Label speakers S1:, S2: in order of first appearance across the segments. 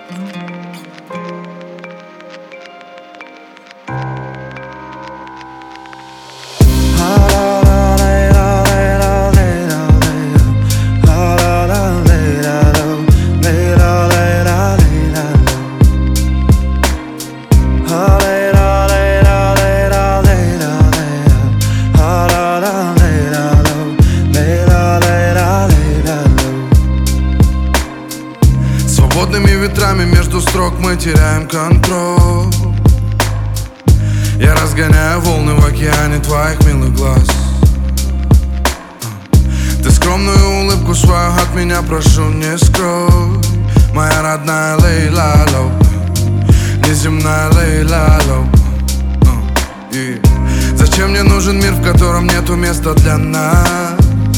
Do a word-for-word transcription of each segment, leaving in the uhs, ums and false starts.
S1: Свободными ветрами между строк мы теряем контроль. Я разгоняю волны в океане твоих милых глаз. Ты скромную улыбку свою от меня прошу не скрой. Моя родная Лейла Лоу, неземная Лейла Лоу. И зачем мне нужен мир, в котором нету места для нас?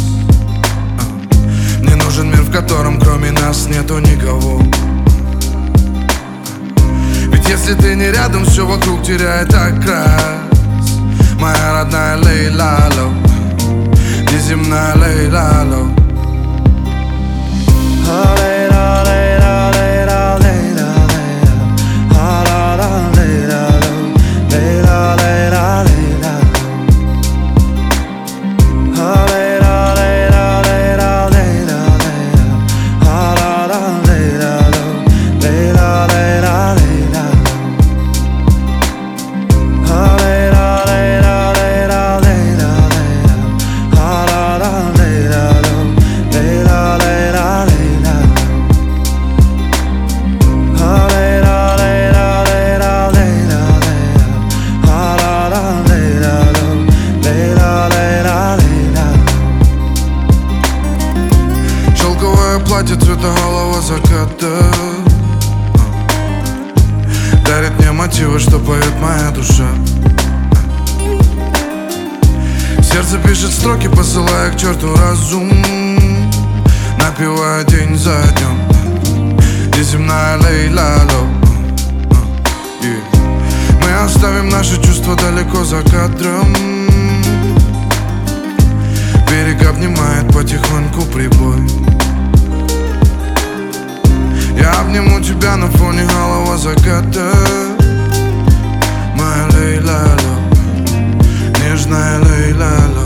S1: Мне нужен мир, в котором кроме нас нету никого. Ведь если ты не рядом, все вокруг теряет окрас. Моя родная Лейла Лоу, неземная Лейла Лоу. Платье цвета голого заката дарит мне мотивы, что поет моя душа. Сердце пишет строки, посылая к черту разум, напевая день за днем. Неземная Лейла Лоу. Мы оставим наши чувства далеко за кадром. Берег обнимает потихоньку прибой. Я обниму тебя на фоне голого заката. Моя Лейла Лоу, нежная Лейла Лоу.